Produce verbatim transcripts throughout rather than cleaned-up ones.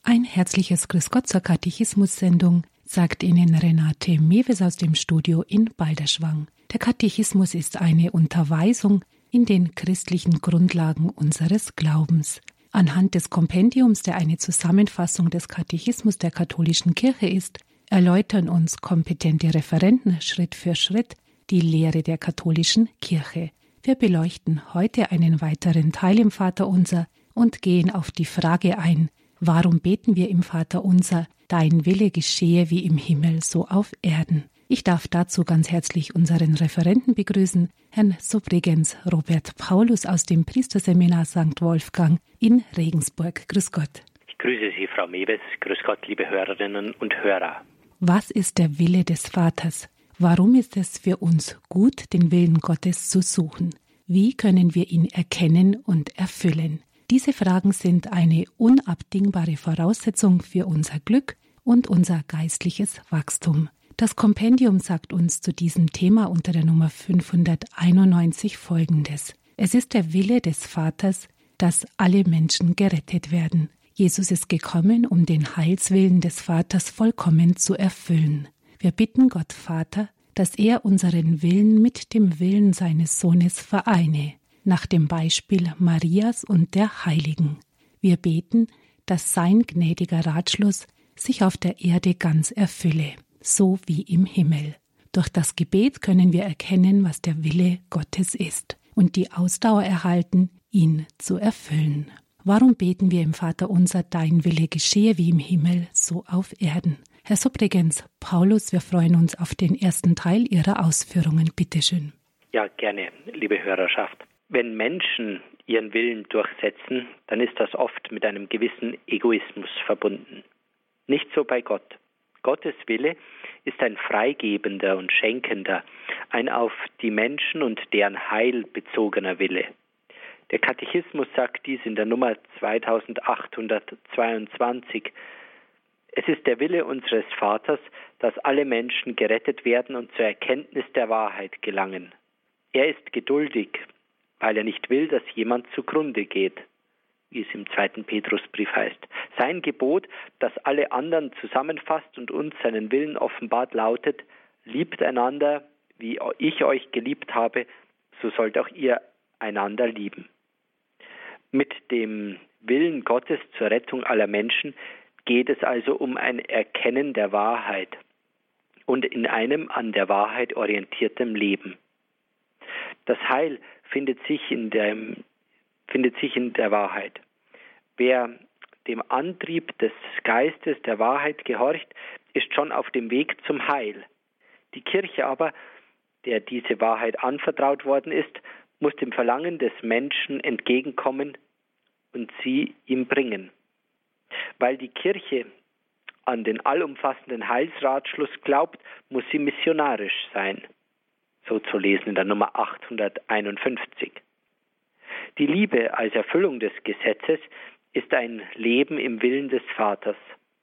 Ein herzliches Grüß Gott zur Katechismus-Sendung, sagt Ihnen Renate Mewes aus dem Studio in Balderschwang. Der Katechismus ist eine Unterweisung in den christlichen Grundlagen unseres Glaubens. Anhand des Kompendiums, der eine Zusammenfassung des Katechismus der katholischen Kirche ist, erläutern uns kompetente Referenten Schritt für Schritt die Lehre der katholischen Kirche. Wir beleuchten heute einen weiteren Teil im Vaterunser und gehen auf die Frage ein: Warum beten wir im Vaterunser, dein Wille geschehe wie im Himmel, so auf Erden? Ich darf dazu ganz herzlich unseren Referenten begrüßen, Herrn Subregens Robert Paulus aus dem Priesterseminar Sankt Wolfgang in Regensburg. Grüß Gott. Ich grüße Sie, Frau Mewes. Grüß Gott, liebe Hörerinnen und Hörer. Was ist der Wille des Vaters? Warum ist es für uns gut, den Willen Gottes zu suchen? Wie können wir ihn erkennen und erfüllen? Diese Fragen sind eine unabdingbare Voraussetzung für unser Glück und unser geistliches Wachstum. Das Kompendium sagt uns zu diesem Thema unter der Nummer fünfhunderteinundneunzig Folgendes: Es ist der Wille des Vaters, dass alle Menschen gerettet werden. Jesus ist gekommen, um den Heilswillen des Vaters vollkommen zu erfüllen. Wir bitten Gott Vater, dass er unseren Willen mit dem Willen seines Sohnes vereine, nach dem Beispiel Marias und der Heiligen. Wir beten, dass sein gnädiger Ratschluss sich auf der Erde ganz erfülle, so wie im Himmel. Durch das Gebet können wir erkennen, was der Wille Gottes ist und die Ausdauer erhalten, ihn zu erfüllen. Warum beten wir im Vaterunser, dein Wille geschehe wie im Himmel, so auf Erden? Herr Subregens Paulus, wir freuen uns auf den ersten Teil Ihrer Ausführungen. Bitte schön. Ja, gerne, liebe Hörerschaft. Wenn Menschen ihren Willen durchsetzen, dann ist das oft mit einem gewissen Egoismus verbunden. Nicht so bei Gott. Gottes Wille ist ein freigebender und schenkender, ein auf die Menschen und deren Heil bezogener Wille. Der Katechismus sagt dies in der Nummer zweitausendachthundertzweiundzwanzig. Es ist der Wille unseres Vaters, dass alle Menschen gerettet werden und zur Erkenntnis der Wahrheit gelangen. Er ist geduldig, weil er nicht will, dass jemand zugrunde geht, wie es im zweiten Petrusbrief heißt. Sein Gebot, das alle anderen zusammenfasst und uns seinen Willen offenbart, lautet: Liebt einander, wie ich euch geliebt habe, so sollt auch ihr einander lieben. Mit dem Willen Gottes zur Rettung aller Menschen geht es also um ein Erkennen der Wahrheit und in einem an der Wahrheit orientiertem Leben. Das Heil findet sich in der, findet sich in der Wahrheit. Wer dem Antrieb des Geistes der Wahrheit gehorcht, ist schon auf dem Weg zum Heil. Die Kirche aber, der diese Wahrheit anvertraut worden ist, muss dem Verlangen des Menschen entgegenkommen und sie ihm bringen. Weil die Kirche an den allumfassenden Heilsratschluss glaubt, muss sie missionarisch sein. So zu lesen in der Nummer achthunderteinundfünfzig. Die Liebe als Erfüllung des Gesetzes ist ein Leben im Willen des Vaters.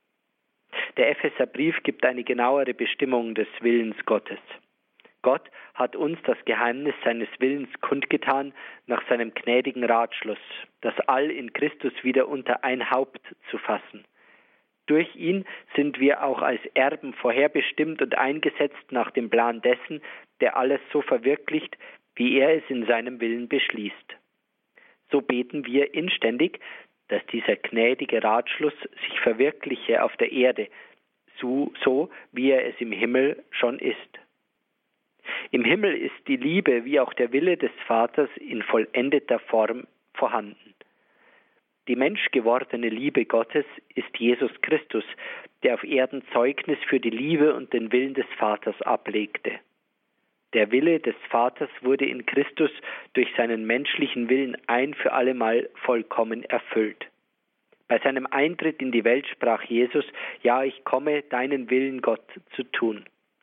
Der Epheserbrief gibt eine genauere Bestimmung des Willens Gottes. Gott hat uns das Geheimnis seines Willens kundgetan nach seinem gnädigen Ratschluss, das all in Christus wieder unter ein Haupt zu fassen. Durch ihn sind wir auch als Erben vorherbestimmt und eingesetzt nach dem Plan dessen, der alles so verwirklicht, wie er es in seinem Willen beschließt. So beten wir inständig, dass dieser gnädige Ratschluss sich verwirkliche auf der Erde, so, so wie er es im Himmel schon ist. Im Himmel ist die Liebe wie auch der Wille des Vaters in vollendeter Form vorhanden. Die menschgewordene Liebe Gottes ist Jesus Christus, der auf Erden Zeugnis für die Liebe und den Willen des Vaters ablegte. Der Wille des Vaters wurde in Christus durch seinen menschlichen Willen ein für allemal vollkommen erfüllt. Bei seinem Eintritt in die Welt sprach Jesus: Ja, ich komme, deinen Willen, Gott, zu tun.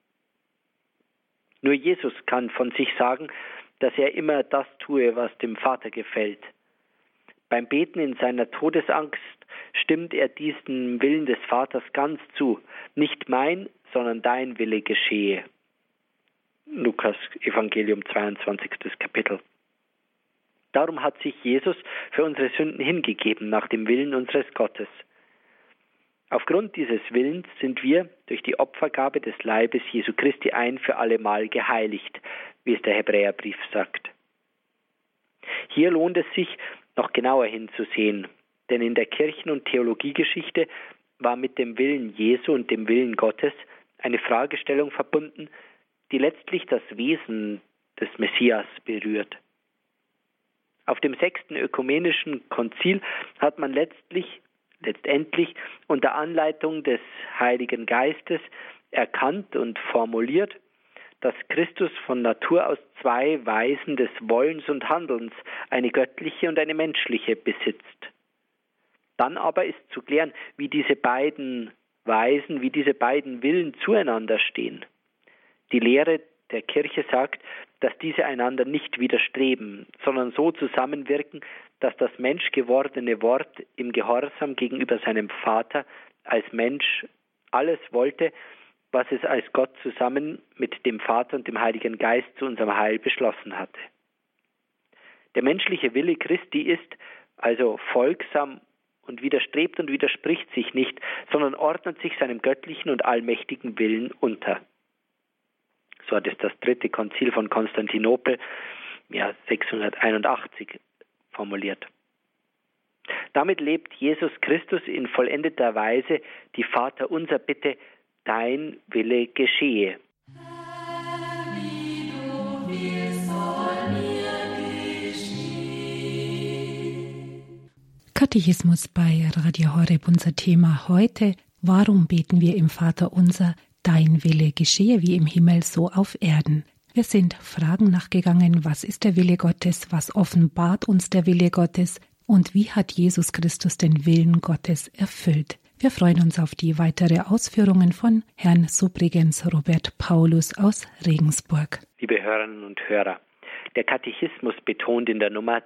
Nur Jesus kann von sich sagen, dass er immer das tue, was dem Vater gefällt. Beim Beten in seiner Todesangst stimmt er diesem Willen des Vaters ganz zu. Nicht mein, sondern dein Wille geschehe. Lukas Evangelium zweiundzwanzigstes Kapitel. Darum hat sich Jesus für unsere Sünden hingegeben, nach dem Willen unseres Gottes. Aufgrund dieses Willens sind wir durch die Opfergabe des Leibes Jesu Christi ein für allemal geheiligt, wie es der Hebräerbrief sagt. Hier lohnt es sich, noch genauer hinzusehen, denn in der Kirchen- und Theologiegeschichte war mit dem Willen Jesu und dem Willen Gottes eine Fragestellung verbunden, die letztlich das Wesen des Messias berührt. Auf dem sechsten ökumenischen Konzil hat man letztlich, letztendlich unter Anleitung des Heiligen Geistes erkannt und formuliert, dass Christus von Natur aus zwei Weisen des Wollens und Handelns, eine göttliche und eine menschliche, besitzt. Dann aber ist zu klären, wie diese beiden Weisen, wie diese beiden Willen zueinander stehen. Die Lehre der Kirche sagt, dass diese einander nicht widerstreben, sondern so zusammenwirken, dass das menschgewordene Wort im Gehorsam gegenüber seinem Vater als Mensch alles wollte, was es als Gott zusammen mit dem Vater und dem Heiligen Geist zu unserem Heil beschlossen hatte. Der menschliche Wille Christi ist also folgsam und widerstrebt und widerspricht sich nicht, sondern ordnet sich seinem göttlichen und allmächtigen Willen unter. So hat es das dritte Konzil von Konstantinopel im Jahr sechshunderteinundachtzig formuliert. Damit lebt Jesus Christus in vollendeter Weise die Vaterunser Bitte, dein Wille geschehe. Katechismus bei Radio Horeb, unser Thema heute. Warum beten wir im Vaterunser, dein Wille geschehe wie im Himmel, so auf Erden? Wir sind Fragen nachgegangen, was ist der Wille Gottes, was offenbart uns der Wille Gottes und wie hat Jesus Christus den Willen Gottes erfüllt? Wir freuen uns auf die weitere Ausführungen von Herrn Subrigens Robert Paulus aus Regensburg. Liebe Hörerinnen und Hörer, der Katechismus betont in der Nummer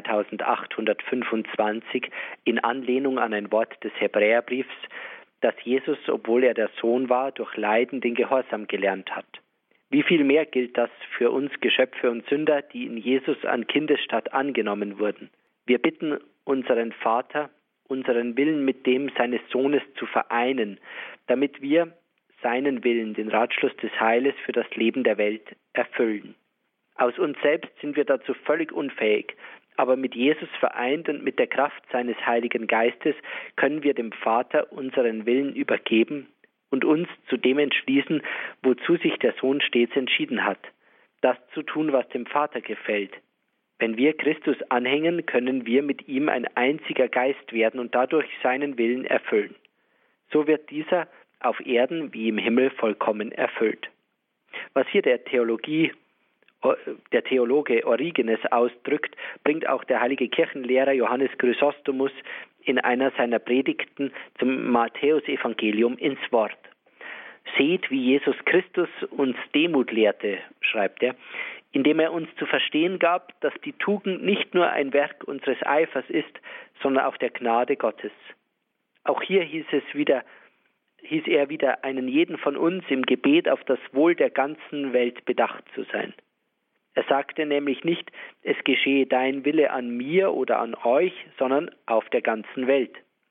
zweitausendachthundertfünfundzwanzig in Anlehnung an ein Wort des Hebräerbriefs, dass Jesus, obwohl er der Sohn war, durch Leiden den Gehorsam gelernt hat. Wie viel mehr gilt das für uns Geschöpfe und Sünder, die in Jesus an Kindesstatt angenommen wurden. Wir bitten unseren Vater, unseren Willen mit dem seines Sohnes zu vereinen, damit wir seinen Willen, den Ratschluss des Heiles für das Leben der Welt, erfüllen. Aus uns selbst sind wir dazu völlig unfähig, aber mit Jesus vereint und mit der Kraft seines Heiligen Geistes können wir dem Vater unseren Willen übergeben und uns zu dem entschließen, wozu sich der Sohn stets entschieden hat, das zu tun, was dem Vater gefällt. Wenn wir Christus anhängen, können wir mit ihm ein einziger Geist werden und dadurch seinen Willen erfüllen. So wird dieser auf Erden wie im Himmel vollkommen erfüllt. Was hier der Theologie Der Theologe Origenes ausdrückt, bringt auch der heilige Kirchenlehrer Johannes Chrysostomus in einer seiner Predigten zum Matthäusevangelium ins Wort. Seht, wie Jesus Christus uns Demut lehrte, schreibt er, indem er uns zu verstehen gab, dass die Tugend nicht nur ein Werk unseres Eifers ist, sondern auch der Gnade Gottes. Auch hier hieß es wieder, hieß er wieder, einen jeden von uns im Gebet auf das Wohl der ganzen Welt bedacht zu sein. Er sagte nämlich nicht, es geschehe dein Wille an mir oder an euch, sondern auf der ganzen Welt.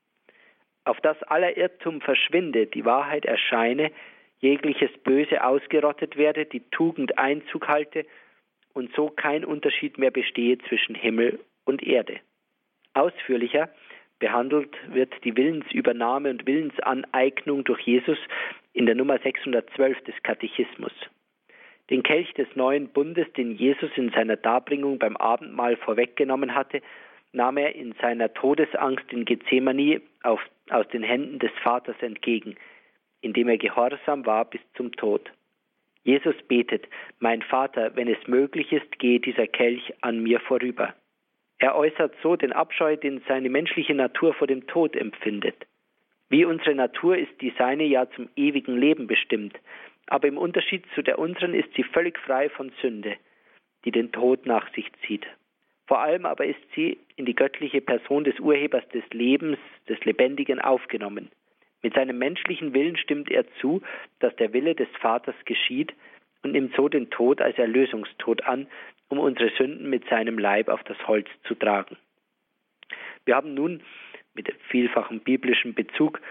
Auf dass aller Irrtum verschwinde, die Wahrheit erscheine, jegliches Böse ausgerottet werde, die Tugend Einzug halte und so kein Unterschied mehr bestehe zwischen Himmel und Erde. Ausführlicher behandelt wird die Willensübernahme und Willensaneignung durch Jesus in der Nummer sechshundertzwölf des Katechismus. Den Kelch des neuen Bundes, den Jesus in seiner Darbringung beim Abendmahl vorweggenommen hatte, nahm er in seiner Todesangst in Gethsemane auf, aus den Händen des Vaters entgegen, indem er gehorsam war bis zum Tod. Jesus betet, mein Vater, wenn es möglich ist, gehe dieser Kelch an mir vorüber. Er äußert so den Abscheu, den seine menschliche Natur vor dem Tod empfindet. Wie unsere Natur ist die seine ja zum ewigen Leben bestimmt, aber im Unterschied zu der unseren ist sie völlig frei von Sünde, die den Tod nach sich zieht. Vor allem aber ist sie in die göttliche Person des Urhebers des Lebens, des Lebendigen aufgenommen. Mit seinem menschlichen Willen stimmt er zu, dass der Wille des Vaters geschieht und nimmt so den Tod als Erlösungstod an, um unsere Sünden mit seinem Leib auf das Holz zu tragen. Wir haben nun mit vielfachem biblischen Bezug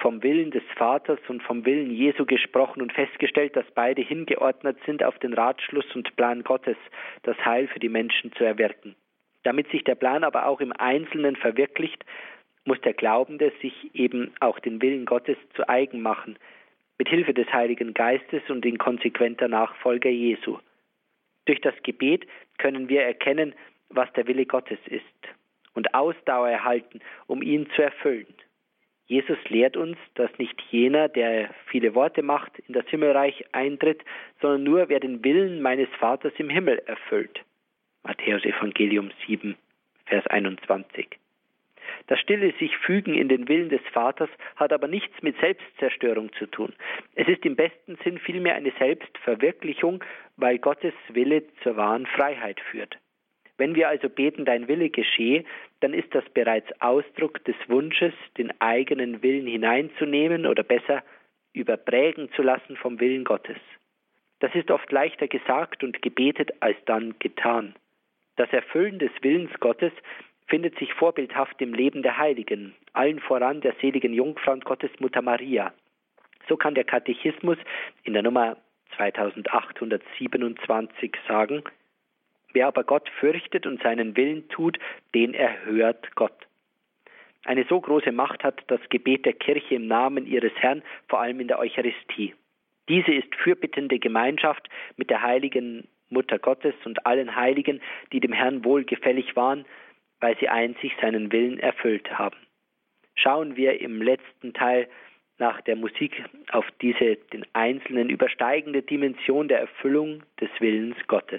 vom Willen des Vaters und vom Willen Jesu gesprochen und festgestellt, dass beide hingeordnet sind auf den Ratschluss und Plan Gottes, das Heil für die Menschen zu erwirken. Damit sich der Plan aber auch im Einzelnen verwirklicht, muss der Glaubende sich eben auch den Willen Gottes zu eigen machen, mit Hilfe des Heiligen Geistes und in konsequenter Nachfolge Jesu. Durch das Gebet können wir erkennen, was der Wille Gottes ist und Ausdauer erhalten, um ihn zu erfüllen. Jesus lehrt uns, dass nicht jener, der viele Worte macht, in das Himmelreich eintritt, sondern nur, wer den Willen meines Vaters im Himmel erfüllt. Matthäus Evangelium sieben, Vers einundzwanzig. Das stille sich Fügen in den Willen des Vaters hat aber nichts mit Selbstzerstörung zu tun. Es ist im besten Sinn vielmehr eine Selbstverwirklichung, weil Gottes Wille zur wahren Freiheit führt. Wenn wir also beten, dein Wille geschehe, dann ist das bereits Ausdruck des Wunsches, den eigenen Willen hineinzunehmen oder besser überprägen zu lassen vom Willen Gottes. Das ist oft leichter gesagt und gebetet als dann getan. Das Erfüllen des Willens Gottes findet sich vorbildhaft im Leben der Heiligen, allen voran der seligen Jungfrau und Gottesmutter Maria. So kann der Katechismus in der Nummer zweitausendachthundertsiebenundzwanzig sagen: Wer aber Gott fürchtet und seinen Willen tut, den erhört Gott. Eine so große Macht hat das Gebet der Kirche im Namen ihres Herrn, vor allem in der Eucharistie. Diese ist fürbittende Gemeinschaft mit der heiligen Mutter Gottes und allen Heiligen, die dem Herrn wohlgefällig waren, weil sie einzig seinen Willen erfüllt haben. Schauen wir im letzten Teil nach der Musik auf diese den Einzelnen übersteigende Dimension der Erfüllung des Willens Gottes.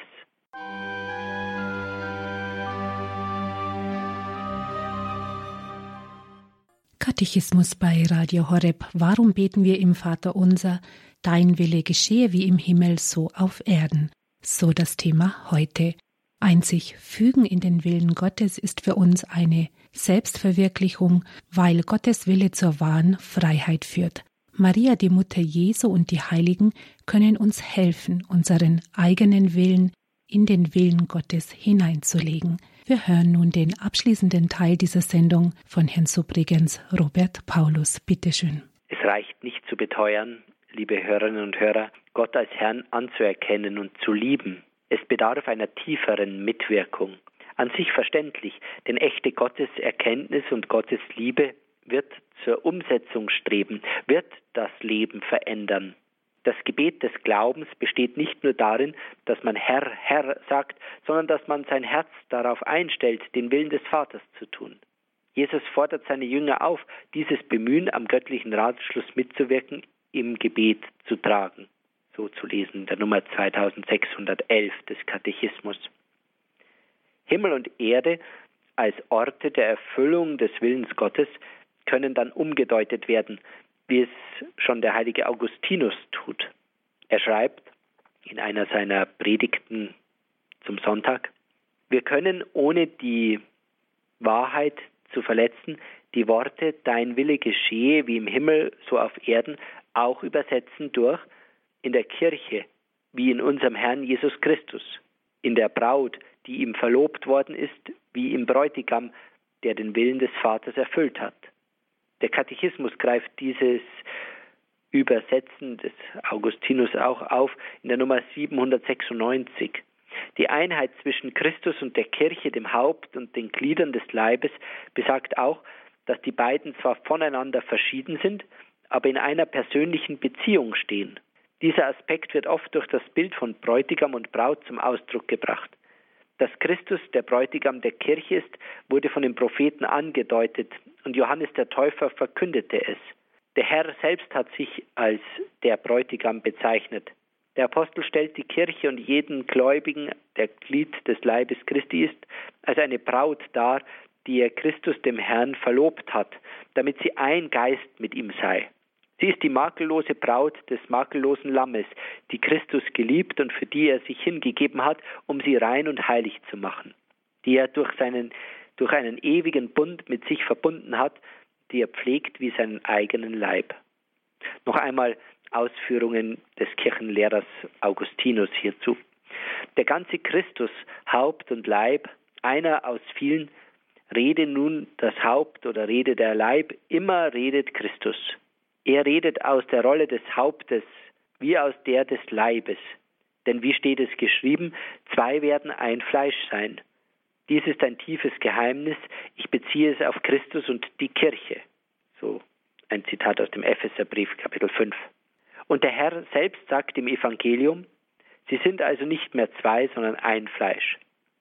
Katechismus bei Radio Horeb. Warum beten wir im Vater unser, dein Wille geschehe wie im Himmel, so auf Erden? So das Thema heute. Ein sich fügen in den Willen Gottes ist für uns eine Selbstverwirklichung, weil Gottes Wille zur wahren Freiheit führt. Maria, die Mutter Jesu und die Heiligen können uns helfen, unseren eigenen Willen in den Willen Gottes hineinzulegen. Wir hören nun den abschließenden Teil dieser Sendung von Herrn Subrigens Robert Paulus. Bitte schön. Es reicht nicht zu beteuern, liebe Hörerinnen und Hörer, Gott als Herrn anzuerkennen und zu lieben. Es bedarf einer tieferen Mitwirkung. An sich verständlich, denn echte Gotteserkenntnis und Gottes Liebe wird zur Umsetzung streben, wird das Leben verändern. Das Gebet des Glaubens besteht nicht nur darin, dass man Herr, Herr sagt, sondern dass man sein Herz darauf einstellt, den Willen des Vaters zu tun. Jesus fordert seine Jünger auf, dieses Bemühen am göttlichen Ratschluss mitzuwirken, im Gebet zu tragen. So zu lesen in der Nummer zweitausendsechshundertelf des Katechismus. Himmel und Erde als Orte der Erfüllung des Willens Gottes können dann umgedeutet werden, wie es schon der heilige Augustinus tut. Er schreibt in einer seiner Predigten zum Sonntag: Wir können, ohne die Wahrheit zu verletzen, die Worte dein Wille geschehe wie im Himmel, so auf Erden auch übersetzen durch in der Kirche, wie in unserem Herrn Jesus Christus, in der Braut, die ihm verlobt worden ist, wie im Bräutigam, der den Willen des Vaters erfüllt hat. Der Katechismus greift dieses Übersetzen des Augustinus auch auf in der Nummer siebenhundertsechsundneunzig. Die Einheit zwischen Christus und der Kirche, dem Haupt und den Gliedern des Leibes, besagt auch, dass die beiden zwar voneinander verschieden sind, aber in einer persönlichen Beziehung stehen. Dieser Aspekt wird oft durch das Bild von Bräutigam und Braut zum Ausdruck gebracht. Dass Christus der Bräutigam der Kirche ist, wurde von den Propheten angedeutet und Johannes der Täufer verkündete es. Der Herr selbst hat sich als der Bräutigam bezeichnet. Der Apostel stellt die Kirche und jeden Gläubigen, der Glied des Leibes Christi ist, als eine Braut dar, die er Christus dem Herrn verlobt hat, damit sie ein Geist mit ihm sei. Sie ist die makellose Braut des makellosen Lammes, die Christus geliebt und für die er sich hingegeben hat, um sie rein und heilig zu machen, die er durch seinen, durch einen ewigen Bund mit sich verbunden hat, die er pflegt wie seinen eigenen Leib. Noch einmal Ausführungen des Kirchenlehrers Augustinus hierzu. Der ganze Christus, Haupt und Leib, einer aus vielen, rede nun das Haupt oder rede der Leib, immer redet Christus. Er redet aus der Rolle des Hauptes wie aus der des Leibes. Denn wie steht es geschrieben, zwei werden ein Fleisch sein. Dies ist ein tiefes Geheimnis. Ich beziehe es auf Christus und die Kirche. So ein Zitat aus dem Epheserbrief, Kapitel fünf. Und der Herr selbst sagt im Evangelium, sie sind also nicht mehr zwei, sondern ein Fleisch.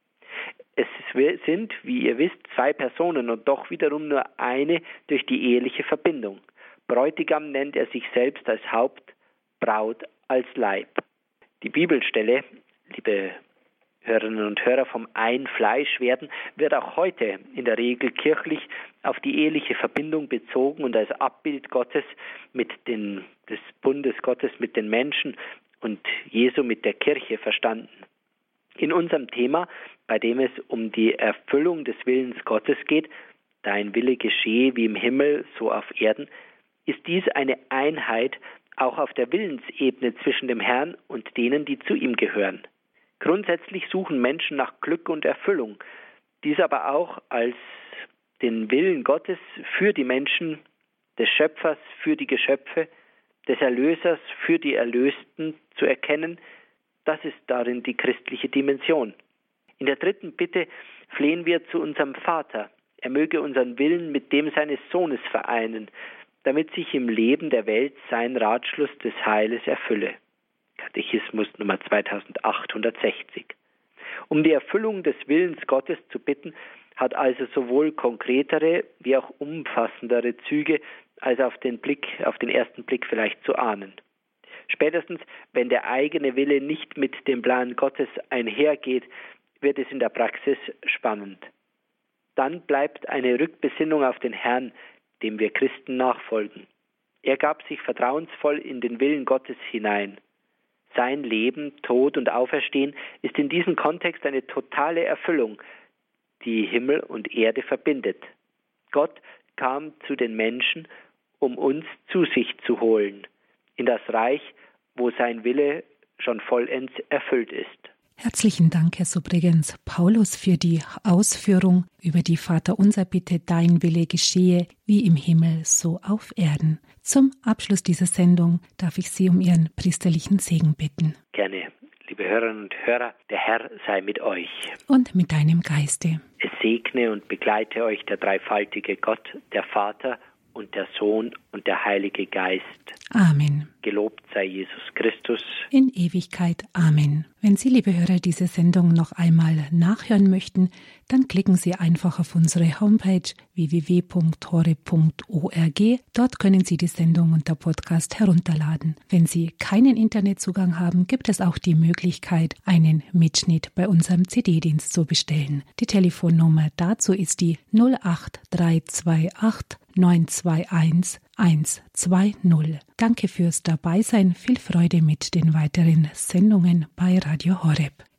Es sind, wie ihr wisst, zwei Personen und doch wiederum nur eine durch die eheliche Verbindung. Bräutigam nennt er sich selbst als Haupt, Braut als Leib. Die Bibelstelle, liebe Hörerinnen und Hörer, vom ein Fleisch werden, wird auch heute in der Regel kirchlich auf die eheliche Verbindung bezogen und als Abbild Gottes mit den, des Bundes Gottes mit den Menschen und Jesu mit der Kirche verstanden. In unserem Thema, bei dem es um die Erfüllung des Willens Gottes geht, dein Wille geschehe wie im Himmel, so auf Erden, ist dies eine Einheit auch auf der Willensebene zwischen dem Herrn und denen, die zu ihm gehören. Grundsätzlich suchen Menschen nach Glück und Erfüllung, dies aber auch als den Willen Gottes für die Menschen, des Schöpfers für die Geschöpfe, des Erlösers für die Erlösten zu erkennen. Das ist darin die christliche Dimension. In der dritten Bitte flehen wir zu unserem Vater. Er möge unseren Willen mit dem seines Sohnes vereinen, damit sich im Leben der Welt sein Ratschluss des Heiles erfülle. Katechismus Nummer zweitausendachthundertsechzig. Um die Erfüllung des Willens Gottes zu bitten, hat also sowohl konkretere wie auch umfassendere Züge, als auf den Blick, auf den ersten Blick vielleicht zu ahnen. Spätestens, wenn der eigene Wille nicht mit dem Plan Gottes einhergeht, wird es in der Praxis spannend. Dann bleibt eine Rückbesinnung auf den Herrn, dem wir Christen nachfolgen. Er gab sich vertrauensvoll in den Willen Gottes hinein. Sein Leben, Tod und Auferstehen ist in diesem Kontext eine totale Erfüllung, die Himmel und Erde verbindet. Gott kam zu den Menschen, um uns zu sich zu holen, in das Reich, wo sein Wille schon vollends erfüllt ist. Herzlichen Dank, Herr Subregens Paulus, für die Ausführung über die Vaterunser-Bitte, dein Wille geschehe, wie im Himmel, so auf Erden. Zum Abschluss dieser Sendung darf ich Sie um Ihren priesterlichen Segen bitten. Gerne. Liebe Hörerinnen und Hörer, der Herr sei mit euch. Und mit deinem Geiste. Es segne und begleite euch der dreifaltige Gott, der Vater und der Sohn und der Heilige Geist. Amen. Gelobt sei Jesus Christus. In Ewigkeit. Amen. Wenn Sie, liebe Hörer, diese Sendung noch einmal nachhören möchten, dann klicken Sie einfach auf unsere Homepage w w w punkt horeb punkt org. Dort können Sie die Sendung unter Podcast herunterladen. Wenn Sie keinen Internetzugang haben, gibt es auch die Möglichkeit, einen Mitschnitt bei unserem C D-Dienst zu bestellen. Die Telefonnummer dazu ist die null acht drei zwei acht neun zwei eins eins zwei null. Danke fürs Dabeisein. Viel Freude mit den weiteren Sendungen bei Radio Horeb.